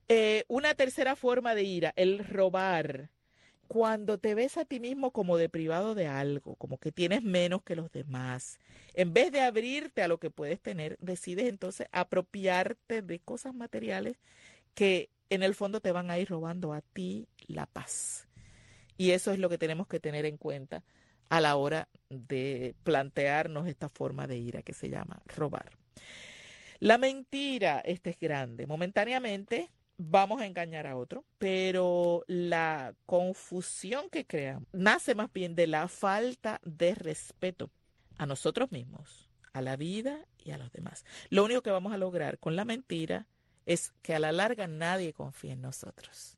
Una tercera forma de ira, el robar. Cuando te ves a ti mismo como deprivado de algo, como que tienes menos que los demás, en vez de abrirte a lo que puedes tener, decides entonces apropiarte de cosas materiales que en el fondo te van a ir robando a ti la paz. Y eso es lo que tenemos que tener en cuenta a la hora de plantearnos esta forma de ira que se llama robar. La mentira, este es grande. Momentáneamente vamos a engañar a otro, pero la confusión que creamos nace más bien de la falta de respeto a nosotros mismos, a la vida y a los demás. Lo único que vamos a lograr con la mentira es que a la larga nadie confíe en nosotros.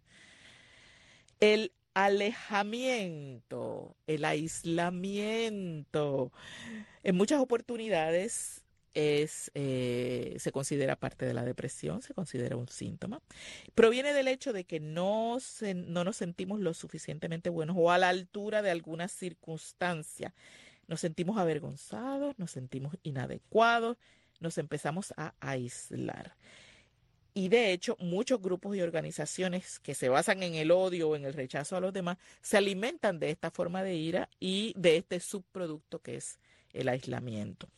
El alejamiento, el aislamiento, en muchas oportunidades se considera parte de la depresión, se considera un síntoma. Proviene del hecho de que no nos sentimos lo suficientemente buenos o a la altura de alguna circunstancia. Nos sentimos avergonzados, nos sentimos inadecuados, nos empezamos a aislar. Y de hecho, muchos grupos y organizaciones que se basan en el odio o en el rechazo a los demás se alimentan de esta forma de ira y de este subproducto que es el aislamiento.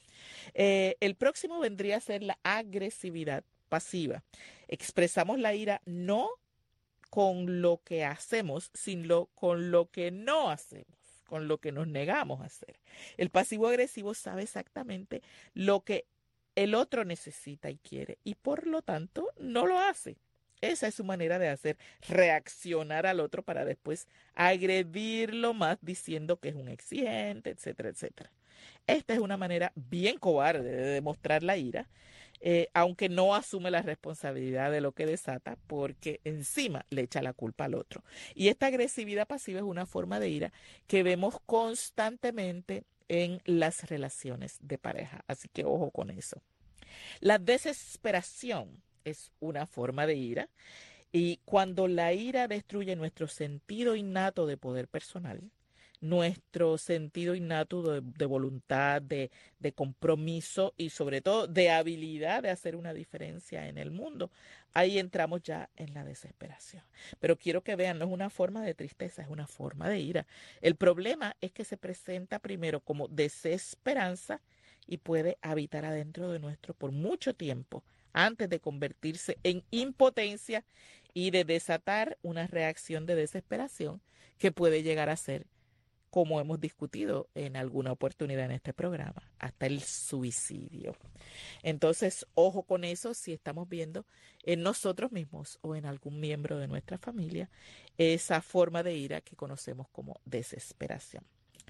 El próximo vendría a ser la agresividad pasiva. Expresamos la ira no con lo que hacemos, sino con lo que no hacemos, con lo que nos negamos a hacer. El pasivo agresivo sabe exactamente lo que el otro necesita y quiere y por lo tanto no lo hace. Esa es su manera de hacer reaccionar al otro para después agredirlo más diciendo que es un exigente, etcétera, etcétera. Esta es una manera bien cobarde de demostrar la ira, aunque no asume la responsabilidad de lo que desata, porque encima le echa la culpa al otro. Y esta agresividad pasiva es una forma de ira que vemos constantemente en las relaciones de pareja. Así que ojo con eso. La desesperación es una forma de ira y cuando la ira destruye nuestro sentido innato de poder personal, nuestro sentido innato de voluntad, de compromiso y sobre todo de habilidad de hacer una diferencia en el mundo, ahí entramos ya en la desesperación. Pero quiero que vean, no es una forma de tristeza, es una forma de ira. El problema es que se presenta primero como desesperanza y puede habitar adentro de nuestro por mucho tiempo antes de convertirse en impotencia y de desatar una reacción de desesperación que puede llegar a ser, como hemos discutido en alguna oportunidad en este programa, hasta el suicidio. Entonces, ojo con eso si estamos viendo en nosotros mismos o en algún miembro de nuestra familia esa forma de ira que conocemos como desesperación.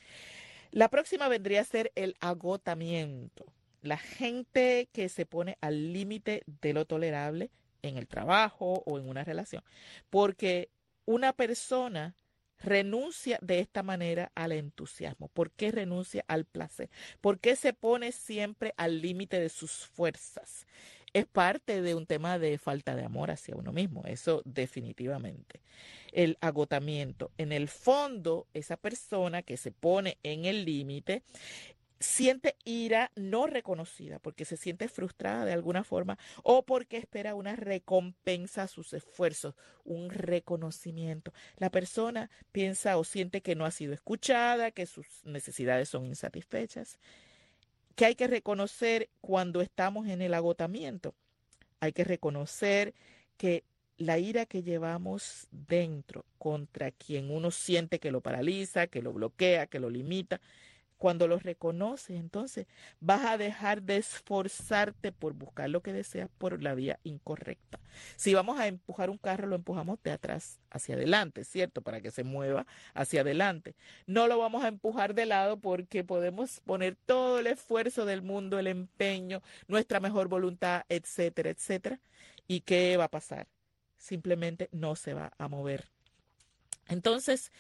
La próxima vendría a ser el agotamiento. La gente que se pone al límite de lo tolerable en el trabajo o en una relación. Porque una persona renuncia de esta manera al entusiasmo. ¿Por qué renuncia al placer? ¿Por qué se pone siempre al límite de sus fuerzas? Es parte de un tema de falta de amor hacia uno mismo, eso definitivamente. El agotamiento. En el fondo, esa persona que se pone en el límite siente ira no reconocida porque se siente frustrada de alguna forma o porque espera una recompensa a sus esfuerzos, un reconocimiento. La persona piensa o siente que no ha sido escuchada, que sus necesidades son insatisfechas, que hay que reconocer cuando estamos en el agotamiento. Hay que reconocer que la ira que llevamos dentro contra quien uno siente que lo paraliza, que lo bloquea, que lo limita, cuando lo reconoces, entonces vas a dejar de esforzarte por buscar lo que deseas por la vía incorrecta. Si vamos a empujar un carro, lo empujamos de atrás hacia adelante, ¿cierto? Para que se mueva hacia adelante. No lo vamos a empujar de lado porque podemos poner todo el esfuerzo del mundo, el empeño, nuestra mejor voluntad, etcétera, etcétera. ¿Y qué va a pasar? Simplemente no se va a mover. Entonces,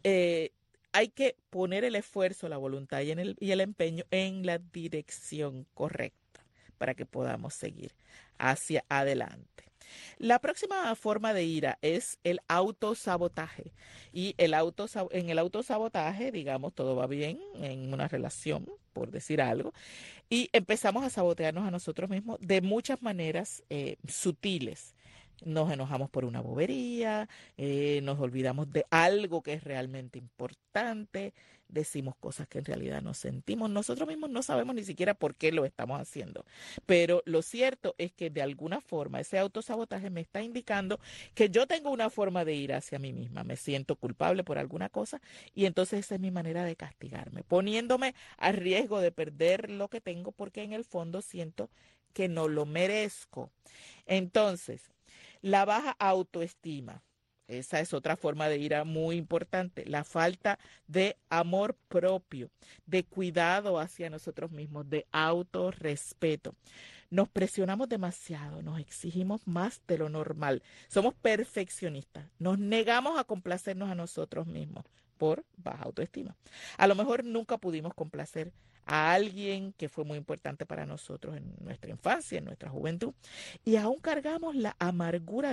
hay que poner el esfuerzo, la voluntad y el empeño en la dirección correcta para que podamos seguir hacia adelante. La próxima forma de ira es el autosabotaje. Y en el autosabotaje, digamos, todo va bien en una relación, por decir algo, y empezamos a sabotearnos a nosotros mismos de muchas maneras sutiles. nos enojamos por una bobería, nos olvidamos de algo que es realmente importante, decimos cosas que en realidad no sentimos. Nosotros mismos no sabemos ni siquiera por qué lo estamos haciendo. Pero lo cierto es que de alguna forma ese autosabotaje me está indicando que yo tengo una forma de ir hacia mí misma. Me siento culpable por alguna cosa y entonces esa es mi manera de castigarme, poniéndome a riesgo de perder lo que tengo porque en el fondo siento que no lo merezco. Entonces, la baja autoestima. Esa es otra forma de ira muy importante. La falta de amor propio, de cuidado hacia nosotros mismos, de autorrespeto. Nos presionamos demasiado, nos exigimos más de lo normal. Somos perfeccionistas. Nos negamos a complacernos a nosotros mismos por baja autoestima. A lo mejor nunca pudimos complacer a alguien que fue muy importante para nosotros en nuestra infancia, en nuestra juventud, y aún cargamos la amargura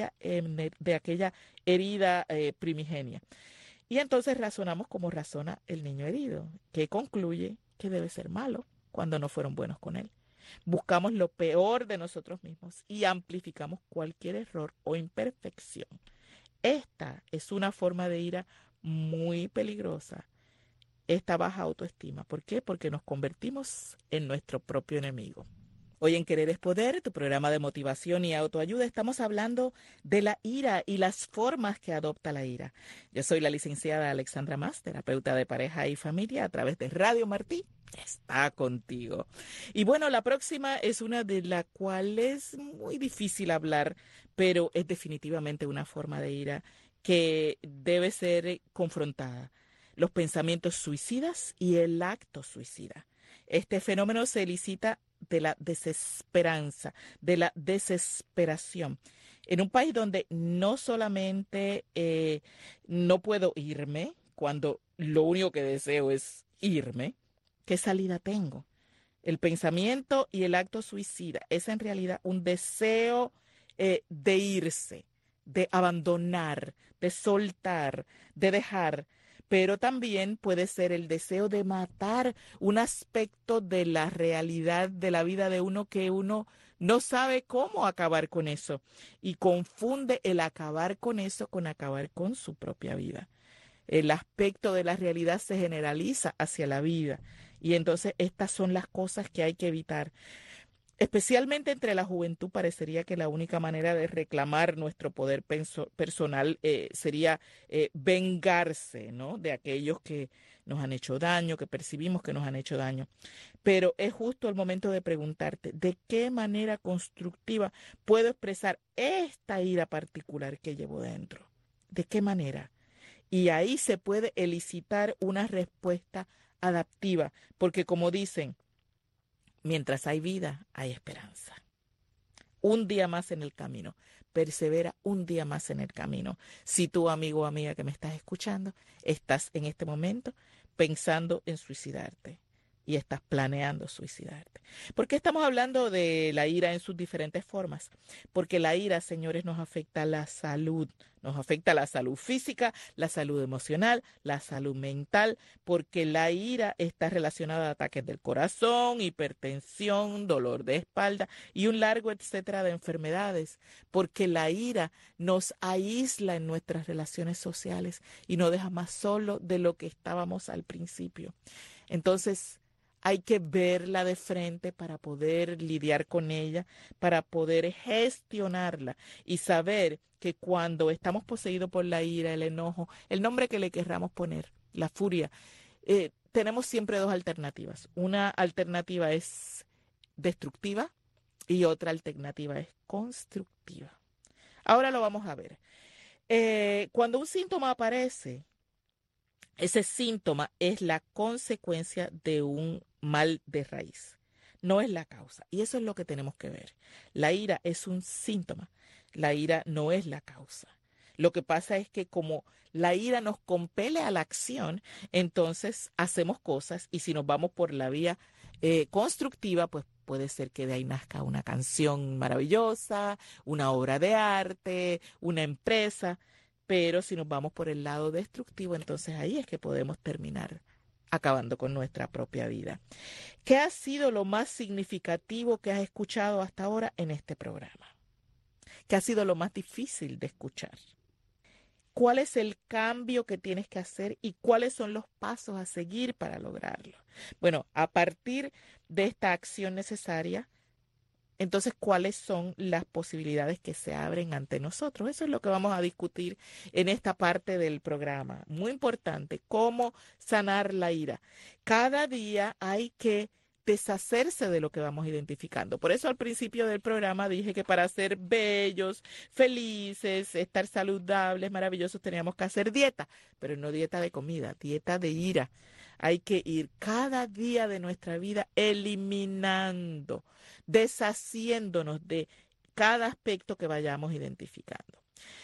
de aquella herida primigenia. Y entonces razonamos como razona el niño herido, que concluye que debe ser malo cuando no fueron buenos con él. Buscamos lo peor de nosotros mismos y amplificamos cualquier error o imperfección. Esta es una forma de ira muy peligrosa, esta baja autoestima. ¿Por qué? Porque nos convertimos en nuestro propio enemigo. Hoy en Querer es Poder, tu programa de motivación y autoayuda, estamos hablando de la ira y las formas que adopta la ira. Yo soy la licenciada Alexandra Mas, terapeuta de pareja y familia a través de Radio Martí. Está contigo. Y bueno, la próxima es una de la cual es muy difícil hablar, pero es definitivamente una forma de ira que debe ser confrontada. Los pensamientos suicidas y el acto suicida. Este fenómeno se elicita de la desesperanza, de la desesperación. En un país donde no solamente no puedo irme, cuando lo único que deseo es irme, ¿qué salida tengo? El pensamiento y el acto suicida es en realidad un deseo de irse, de abandonar, de soltar, de dejar, pero también puede ser el deseo de matar un aspecto de la realidad de la vida de uno que uno no sabe cómo acabar con eso y confunde el acabar con eso con acabar con su propia vida. El aspecto de la realidad se generaliza hacia la vida y entonces estas son las cosas que hay que evitar. Especialmente entre la juventud parecería que la única manera de reclamar nuestro poder personal sería vengarse, ¿no? De aquellos que nos han hecho daño, que percibimos que nos han hecho daño. Pero es justo el momento de preguntarte, ¿de qué manera constructiva puedo expresar esta ira particular que llevo dentro? ¿De qué manera? Y ahí se puede elicitar una respuesta adaptiva, porque como dicen, mientras hay vida, hay esperanza. Un día más en el camino. Persevera un día más en el camino. Si tú, amigo o amiga que me estás escuchando, estás en este momento pensando en suicidarte y estás planeando suicidarte. ¿Por qué estamos hablando de la ira en sus diferentes formas? Porque la ira, señores, nos afecta la salud física, la salud emocional, la salud mental, porque la ira está relacionada a ataques del corazón, hipertensión, dolor de espalda y un largo etcétera de enfermedades, porque la ira nos aísla en nuestras relaciones sociales y nos deja más solo de lo que estábamos al principio. Entonces, hay que verla de frente para poder lidiar con ella, para poder gestionarla y saber que cuando estamos poseídos por la ira, el enojo, el nombre que le querramos poner, la furia, tenemos siempre dos alternativas. Una alternativa es destructiva y otra alternativa es constructiva. Ahora lo vamos a ver. Cuando un síntoma aparece, ese síntoma es la consecuencia de un mal de raíz, no es la causa. Y eso es lo que tenemos que ver. La ira es un síntoma, la ira no es la causa. Lo que pasa es que como la ira nos compele a la acción, entonces hacemos cosas y si nos vamos por la vía constructiva, pues puede ser que de ahí nazca una canción maravillosa, una obra de arte, una empresa. Pero si nos vamos por el lado destructivo, entonces ahí es que podemos terminar acabando con nuestra propia vida. ¿Qué ha sido lo más significativo que has escuchado hasta ahora en este programa? ¿Qué ha sido lo más difícil de escuchar? ¿Cuál es el cambio que tienes que hacer y cuáles son los pasos a seguir para lograrlo? Bueno, a partir de esta acción necesaria, entonces, ¿cuáles son las posibilidades que se abren ante nosotros? Eso es lo que vamos a discutir en esta parte del programa. Muy importante, cómo sanar la ira. Cada día hay que deshacerse de lo que vamos identificando. Por eso al principio del programa dije que para ser bellos, felices, estar saludables, maravillosos, teníamos que hacer dieta, pero no dieta de comida, dieta de ira. Hay que ir cada día de nuestra vida eliminando, deshaciéndonos de cada aspecto que vayamos identificando.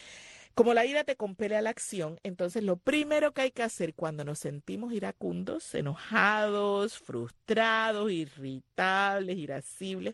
Como la ira te compele a la acción, entonces lo primero que hay que hacer cuando nos sentimos iracundos, enojados, frustrados, irritables, irascibles,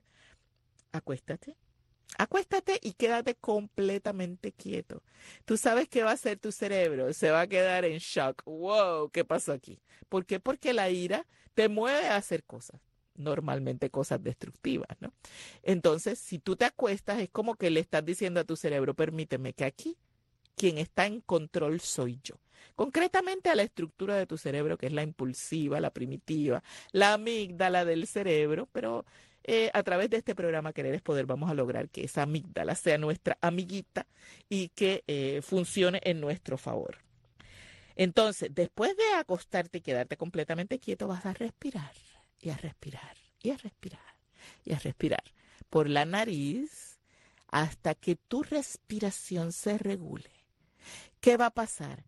acuéstate. Acuéstate y quédate completamente quieto. Tú sabes qué va a hacer tu cerebro, se va a quedar en shock. Wow, ¿qué pasó aquí? ¿Por qué? Porque la ira te mueve a hacer cosas, normalmente cosas destructivas, ¿no? Entonces, si tú te acuestas, es como que le estás diciendo a tu cerebro, permíteme que aquí quien está en control soy yo. Concretamente a la estructura de tu cerebro, que es la impulsiva, la primitiva, la amígdala del cerebro, pero a través de este programa Querer es Poder vamos a lograr que esa amígdala sea nuestra amiguita y que funcione en nuestro favor. Entonces, después de acostarte y quedarte completamente quieto, vas a respirar y a respirar y a respirar y a respirar por la nariz hasta que tu respiración se regule. ¿Qué va a pasar?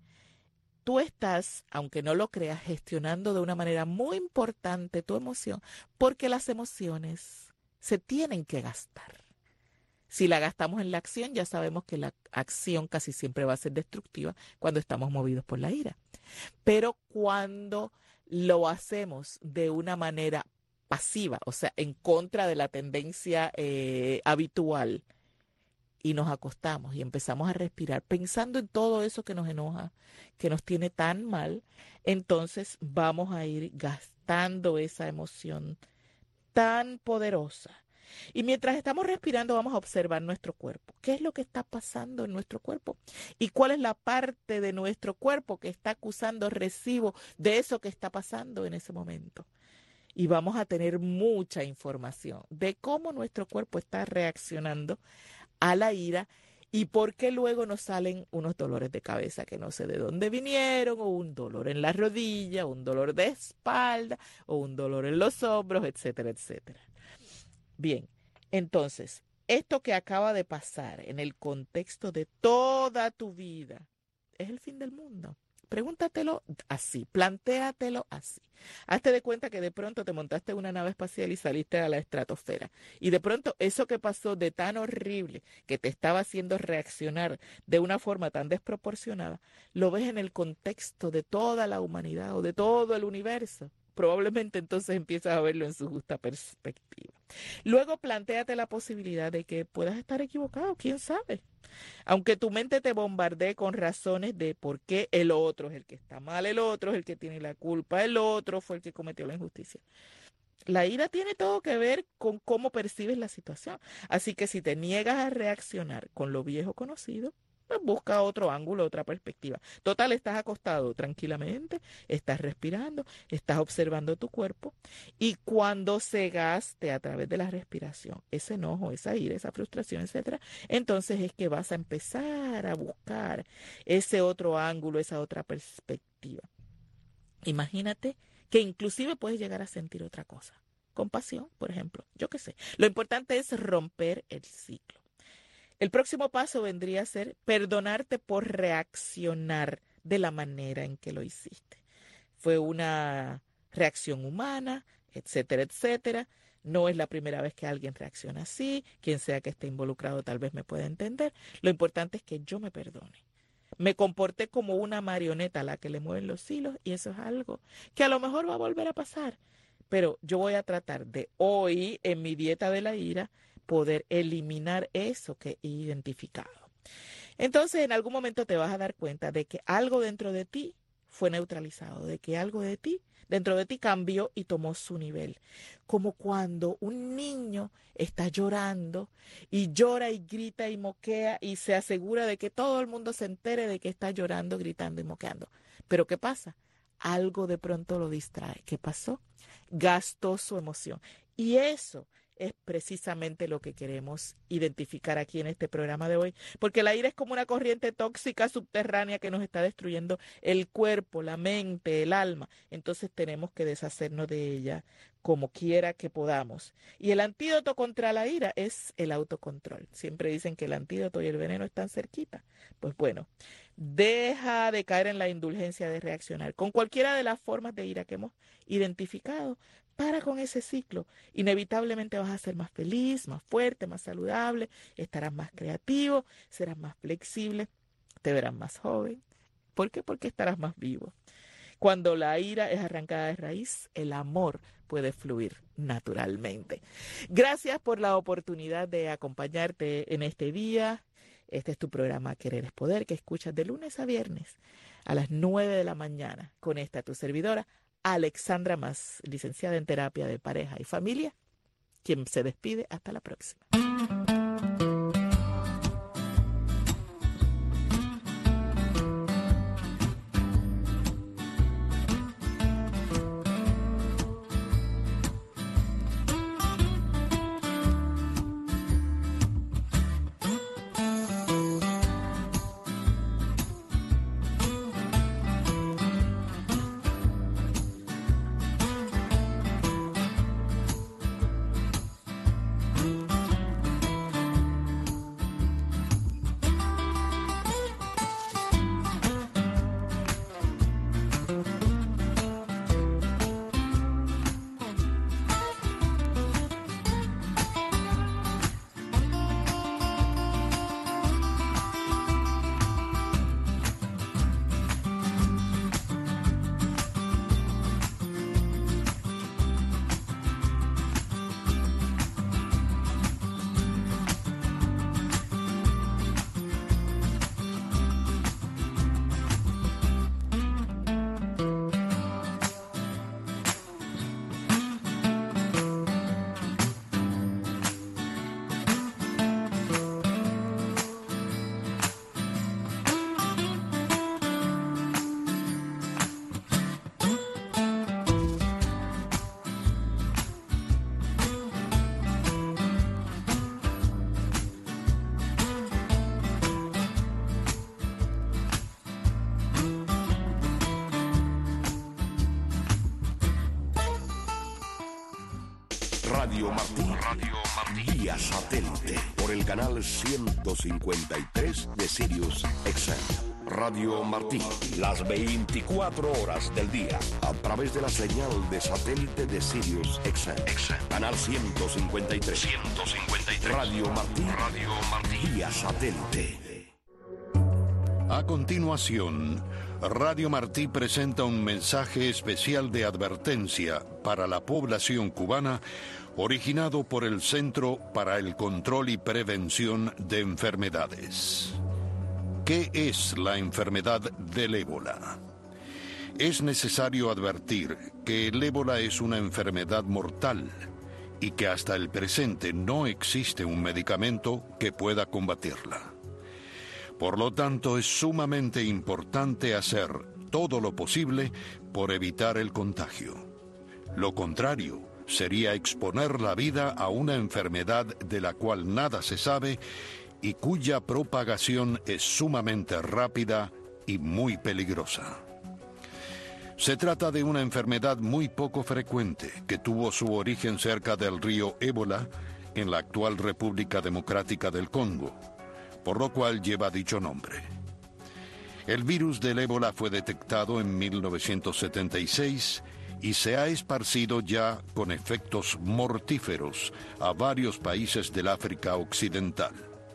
Tú estás, aunque no lo creas, gestionando de una manera muy importante tu emoción, porque las emociones se tienen que gastar. Si la gastamos en la acción, ya sabemos que la acción casi siempre va a ser destructiva cuando estamos movidos por la ira. Pero cuando lo hacemos de una manera pasiva, o sea, en contra de la tendencia habitual, y nos acostamos y empezamos a respirar pensando en todo eso que nos enoja, que nos tiene tan mal, entonces vamos a ir gastando esa emoción tan poderosa. Y mientras estamos respirando vamos a observar nuestro cuerpo. ¿Qué es lo que está pasando en nuestro cuerpo? ¿Y cuál es la parte de nuestro cuerpo que está acusando recibo de eso que está pasando en ese momento? Y vamos a tener mucha información de cómo nuestro cuerpo está reaccionando a la ira y por qué luego nos salen unos dolores de cabeza que no sé de dónde vinieron, o un dolor en la rodilla, o un dolor de espalda, o un dolor en los hombros, etcétera, etcétera. Bien, entonces, esto que acaba de pasar en el contexto de toda tu vida es el fin del mundo. Pregúntatelo así, plantéatelo así. Hazte de cuenta que de pronto te montaste en una nave espacial y saliste a la estratosfera. Y de pronto eso que pasó de tan horrible, que te estaba haciendo reaccionar de una forma tan desproporcionada, lo ves en el contexto de toda la humanidad o de todo el universo. Probablemente entonces empiezas a verlo en su justa perspectiva. Luego plantéate la posibilidad de que puedas estar equivocado, quién sabe. Aunque tu mente te bombardee con razones de por qué el otro es el que está mal, el otro es el que tiene la culpa, el otro fue el que cometió la injusticia. La ira tiene todo que ver con cómo percibes la situación. Así que si te niegas a reaccionar con lo viejo conocido, pues busca otro ángulo, otra perspectiva. Total, estás acostado tranquilamente, estás respirando, estás observando tu cuerpo y cuando se gaste a través de la respiración ese enojo, esa ira, esa frustración, etcétera, entonces es que vas a empezar a buscar ese otro ángulo, esa otra perspectiva. Imagínate que inclusive puedes llegar a sentir otra cosa. Compasión, por ejemplo. Yo qué sé. Lo importante es romper el ciclo. El próximo paso vendría a ser perdonarte por reaccionar de la manera en que lo hiciste. Fue una reacción humana, etcétera, etcétera. No es la primera vez que alguien reacciona así. Quien sea que esté involucrado tal vez me pueda entender. Lo importante es que yo me perdone. Me comporté como una marioneta a la que le mueven los hilos y eso es algo que a lo mejor va a volver a pasar. Pero yo voy a tratar de hoy, en mi dieta de la ira, poder eliminar eso que he identificado. Entonces, en algún momento te vas a dar cuenta de que algo dentro de ti fue neutralizado, de que algo de ti, dentro de ti cambió y tomó su nivel. Como cuando un niño está llorando y llora y grita y moquea y se asegura de que todo el mundo se entere de que está llorando, gritando y moqueando. Pero ¿qué pasa? Algo de pronto lo distrae. ¿Qué pasó? Gastó su emoción. Y eso es precisamente lo que queremos identificar aquí en este programa de hoy, porque la ira es como una corriente tóxica subterránea que nos está destruyendo el cuerpo, la mente, el alma. Entonces tenemos que deshacernos de ella como quiera que podamos. Y el antídoto contra la ira es el autocontrol. Siempre dicen que el antídoto y el veneno están cerquita. Pues bueno, deja de caer en la indulgencia de reaccionar con cualquiera de las formas de ira que hemos identificado. Para con ese ciclo. Inevitablemente vas a ser más feliz, más fuerte, más saludable, estarás más creativo, serás más flexible, te verás más joven. ¿Por qué? Porque estarás más vivo. Cuando la ira es arrancada de raíz, el amor puede fluir naturalmente. Gracias por la oportunidad de acompañarte en este día. Este es tu programa Querer es Poder, que escuchas de lunes a viernes a las 9 de la mañana con esta tu servidora, Alexandra Mas, licenciada en terapia de pareja y familia, quien se despide. Hasta la próxima. Radio Martí, vía satélite, por el canal 153 de Sirius XM. Radio Martí, las 24 horas del día, a través de la señal de satélite de Sirius XM. Canal 153. Radio Martí, vía satélite. A continuación, Radio Martí presenta un mensaje especial de advertencia para la población cubana, originado por el Centro para el Control y Prevención de Enfermedades. ¿Qué es la enfermedad del ébola? Es necesario advertir que el ébola es una enfermedad mortal y que hasta el presente no existe un medicamento que pueda combatirla. Por lo tanto, es sumamente importante hacer todo lo posible por evitar el contagio. Lo contrario sería exponer la vida a una enfermedad de la cual nada se sabe y cuya propagación es sumamente rápida y muy peligrosa. Se trata de una enfermedad muy poco frecuente que tuvo su origen cerca del río Ébola, en la actual República Democrática del Congo, por lo cual lleva dicho nombre. El virus del ébola fue detectado en 1976 y se ha esparcido ya con efectos mortíferos a varios países del África Occidental.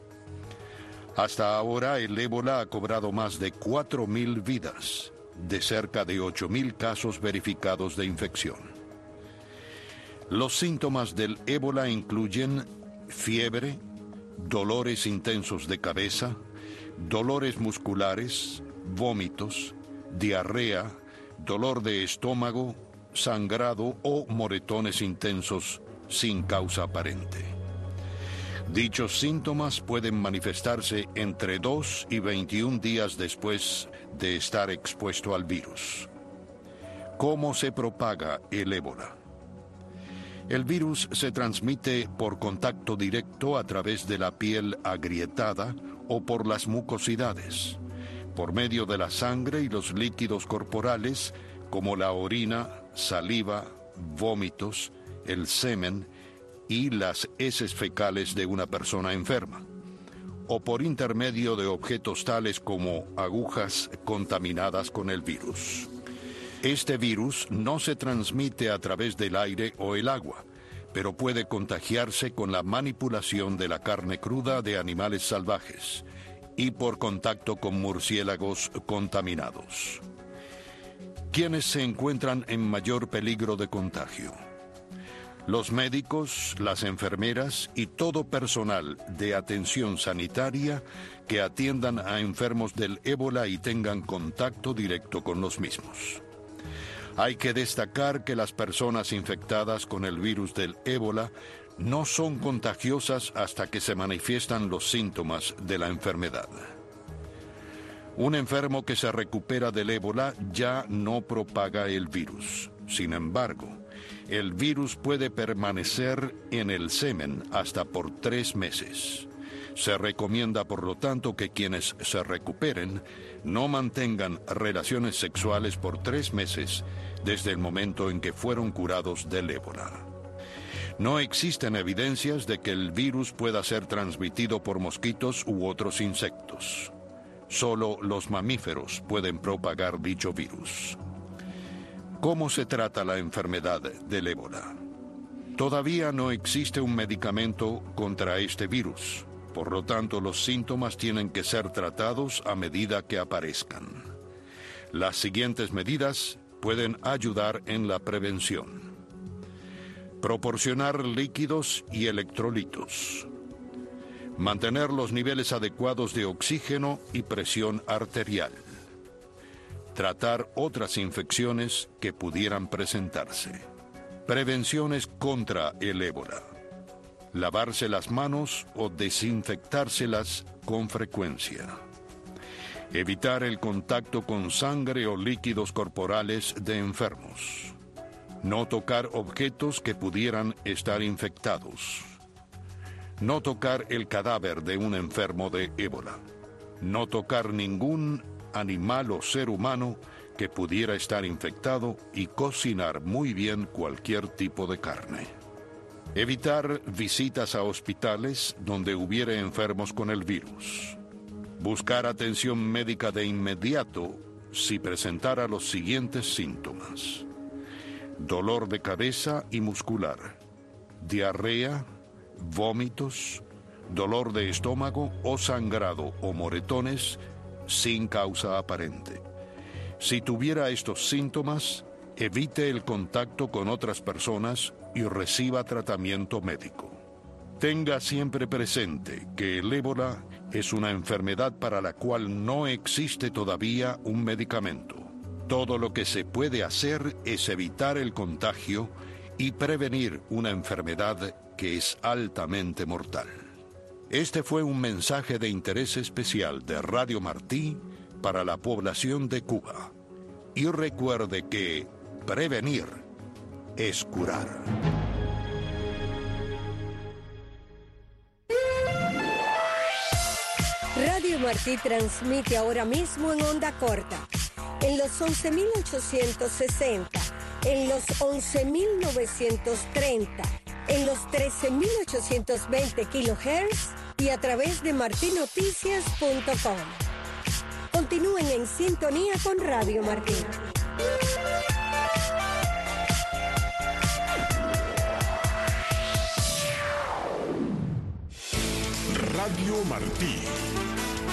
Hasta ahora, el ébola ha cobrado más de 4.000 vidas, de cerca de 8.000 casos verificados de infección. Los síntomas del ébola incluyen fiebre, dolores intensos de cabeza, dolores musculares, vómitos, diarrea, dolor de estómago, sangrado o moretones intensos sin causa aparente. Dichos síntomas pueden manifestarse entre 2 y 21 días después de estar expuesto al virus. ¿Cómo se propaga el ébola? El virus se transmite por contacto directo a través de la piel agrietada o por las mucosidades, por medio de la sangre y los líquidos corporales como la orina, saliva, vómitos, el semen y las heces fecales de una persona enferma, o por intermedio de objetos tales como agujas contaminadas con el virus. Este virus no se transmite a través del aire o el agua, pero puede contagiarse con la manipulación de la carne cruda de animales salvajes y por contacto con murciélagos contaminados. ¿Quiénes se encuentran en mayor peligro de contagio? Los médicos, las enfermeras y todo personal de atención sanitaria que atiendan a enfermos del ébola y tengan contacto directo con los mismos. Hay que destacar que las personas infectadas con el virus del ébola no son contagiosas hasta que se manifiestan los síntomas de la enfermedad. Un enfermo que se recupera del ébola ya no propaga el virus. Sin embargo, el virus puede permanecer en el semen hasta por 3 meses. Se recomienda, por lo tanto, que quienes se recuperen no mantengan relaciones sexuales por 3 meses desde el momento en que fueron curados del ébola. No existen evidencias de que el virus pueda ser transmitido por mosquitos u otros insectos. Solo los mamíferos pueden propagar dicho virus. ¿Cómo se trata la enfermedad del ébola? Todavía no existe un medicamento contra este virus. Por lo tanto, los síntomas tienen que ser tratados a medida que aparezcan. Las siguientes medidas pueden ayudar en la prevención. Proporcionar líquidos y electrolitos. Mantener los niveles adecuados de oxígeno y presión arterial. Tratar otras infecciones que pudieran presentarse. Prevenciones contra el ébola. Lavarse las manos o desinfectárselas con frecuencia. Evitar el contacto con sangre o líquidos corporales de enfermos. No tocar objetos que pudieran estar infectados. No tocar el cadáver de un enfermo de ébola. No tocar ningún animal o ser humano que pudiera estar infectado y cocinar muy bien cualquier tipo de carne. Evitar visitas a hospitales donde hubiera enfermos con el virus. Buscar atención médica de inmediato si presentara los siguientes síntomas: dolor de cabeza y muscular, diarrea, vómitos, dolor de estómago o sangrado o moretones sin causa aparente. Si tuviera estos síntomas, evite el contacto con otras personas y reciba tratamiento médico. Tenga siempre presente que el ébola es una enfermedad para la cual no existe todavía un medicamento. Todo lo que se puede hacer es evitar el contagio y prevenir una enfermedad que es altamente mortal. Este fue un mensaje de interés especial de Radio Martí para la población de Cuba. Y recuerde que prevenir es curar. Radio Martí transmite ahora mismo en onda corta, en los 11.860, en los 11.930, en los 13.820 kHz y a través de martinoticias.com. Continúen en sintonía con Radio Martí. Radio Martí.